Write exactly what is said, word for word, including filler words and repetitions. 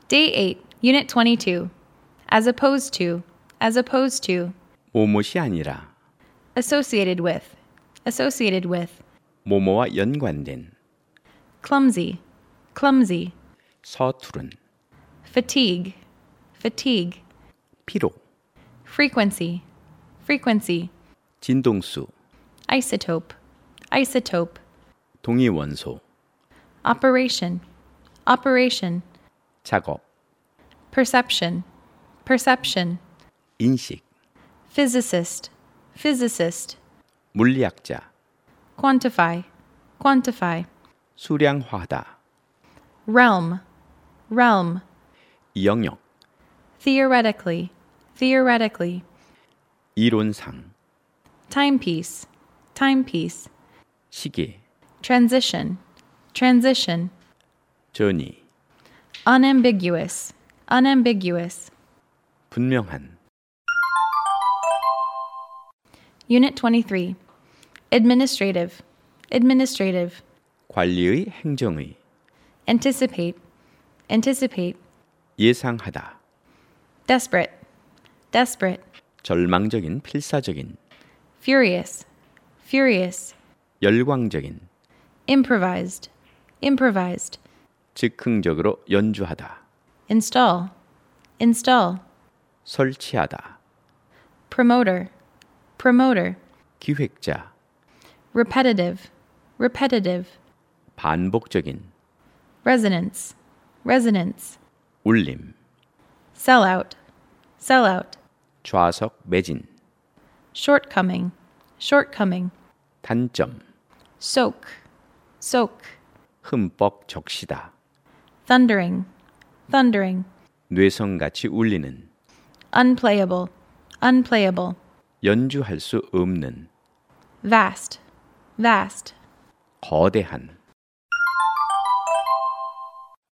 Day eight, Unit twenty-two. As opposed to, as opposed to. 뭐뭇이 아니라. Associated with, associated with. 뭐뭐와 연관된. Clumsy, clumsy. 서투른. Fatigue, fatigue. 피로. Frequency, frequency. 진동수. Isotope, isotope. 동위원소. Operation, operation. 작업. Perception, perception. 인식. Physicist, physicist. 물리학자. Quantify, quantify. 수량화하다. Realm, realm. 영역. Theoretically, theoretically. 이론상. Timepiece, timepiece. 시계. Transition, transition. 전이. Unambiguous, unambiguous. 분명한. Unit twenty-three. Administrative, administrative. 관리의 행정의. Anticipate, anticipate. 예상하다. Desperate, desperate. 절망적인 필사적인. Furious, furious. 열광적인. Improvised, improvised. 즉흥적으로 연주하다. Install, install. 설치하다. Promoter, promoter. 기획자. Repetitive, repetitive. 반복적인. Resonance, resonance. 울림. Sellout, sellout. 좌석 매진. Shortcoming, shortcoming. 단점. Soak, soak. 흠뻑 적시다. Thundering, thundering. 뇌성같이 울리는. Unplayable, unplayable. 연주할 수 없는. Vast, vast. 거대한.